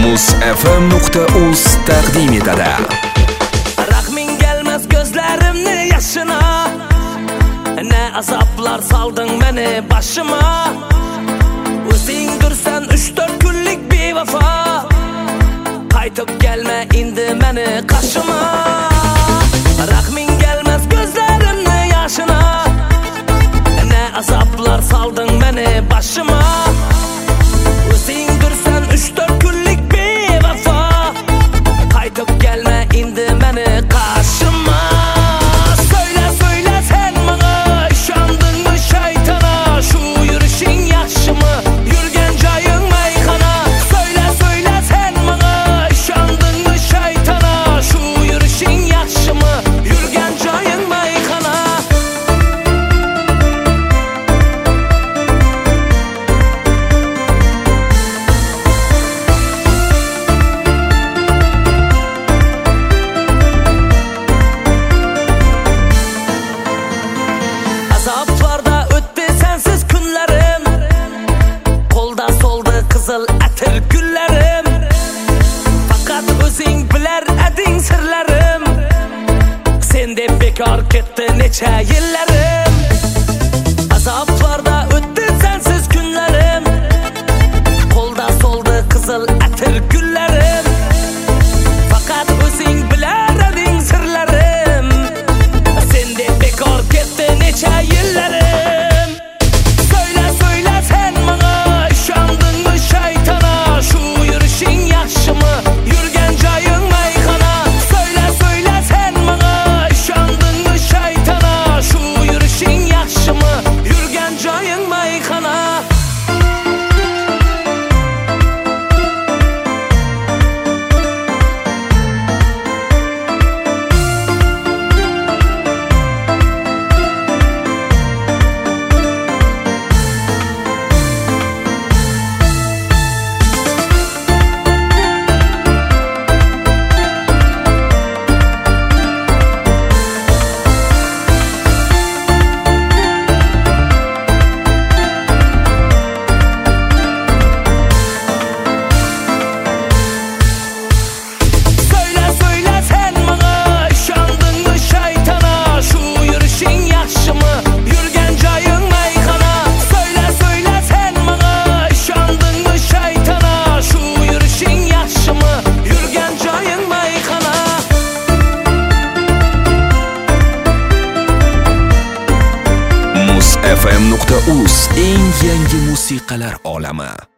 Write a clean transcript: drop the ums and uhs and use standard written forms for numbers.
Muz.fm.uz taqdim etadi. Rahming gelmez gözlerimni yaşına, ne azaplar saldın beni başıma. O'zingdirsan 3-4 kunlik bevafa, qaytib gelme indi meni qarshima. Rahming gelmez gözlerimni yaşına, ne azaplar saldın beni başıma. O'zingdirsan 3-4 kunlik bevafa, qaytib gelme indi meni qarshima. Söyle söyle sen bana, ishondingmi shaytona? Shu yurishing yaxshimi? Yurgan joying mayxona. Söyle söyle sen bana, ishondingmi shaytona? Shu yurishing yaxshimi? Yurgan joying mayxona. Azaplarda o'tdi sensiz kunlarim, qo'lda soldi qizil atir gullarim. Faqat o'zing bilar eding sirlarim, sen deb bekor ketdi necha yillarim. Azaplarda o'tdi sensiz kunlarim, qo'lda soldi qizil atir gullarim. Faqat o'zing bilar eding sirlarim, sen deb bekor ketdi necha yillarim. Söyle söyle sen bana, ishondingmi shaytona? Shu yurishing yaxshimi? Yurgan joying mayxona. Söyle söyle sen bana, ishondingmi shaytona? Shu yurishing yaxshimi? Yurgan joying mayxona. Söyle söyle sen bana, ishondingmi shaytona? Shu yurishing yaxshimi? Yurgan joying mayxona. Söyle söyle sen bana, ishondingmi shaytona? Shu yurishing yaxshimi? Yurgan joying mayxona. Muz.fm.uz eng yangi musiqalar olami.